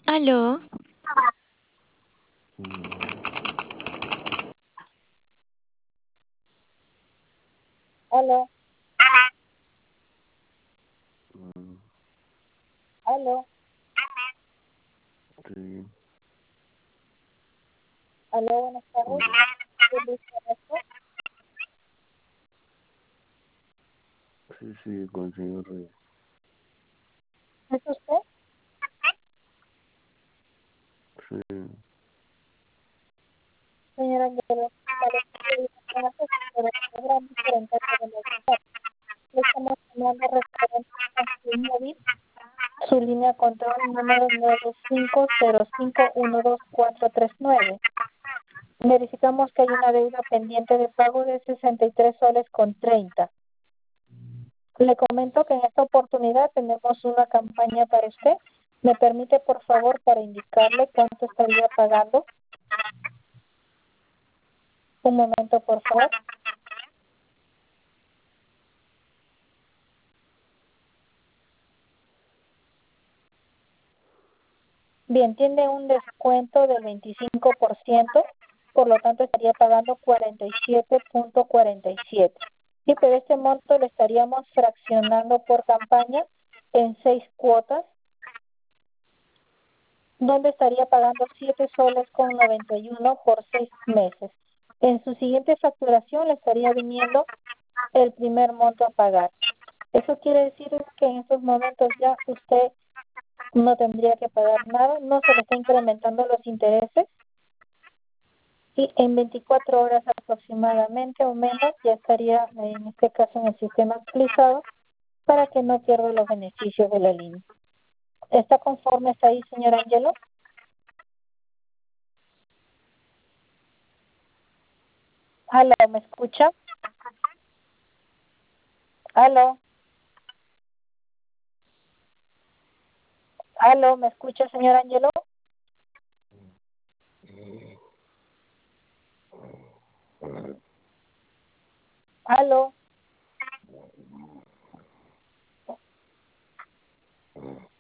Aló, Aló, aló, Sí, aló, buenas tardes. hola. ¿Qué dice esto? Sí, con el señor Reyes. ¿Es usted? Sí, Señora Angelo, parece que viene con antes, pero cobran diferente de la ciudad. Le estamos llamando referente a su móvil, su línea control número 9505124439. Verificamos que hay una deuda pendiente de pago de 63 soles con 30. Le comento que en esta oportunidad tenemos una campaña para usted. ¿Me permite, por favor, para indicarle cuánto estaría pagando? Un momento, por favor. Bien, tiene un descuento del 25%, por lo tanto estaría pagando 47.47. Sí, pero este monto lo estaríamos fraccionando por campaña en 6 cuotas, donde estaría pagando 7 soles con 91 por 6 meses. En su siguiente facturación le estaría viniendo el primer monto a pagar. Eso quiere decir que en estos momentos ya usted no tendría que pagar nada, no se le está incrementando los intereses y en 24 horas aproximadamente o menos ya estaría en este caso en el sistema actualizado para que no pierda los beneficios de la línea. ¿Está conforme hasta ahí, señor Angelo? Aló, ¿me escucha? Aló, aló, ¿me escucha, señor Angelo? Aló.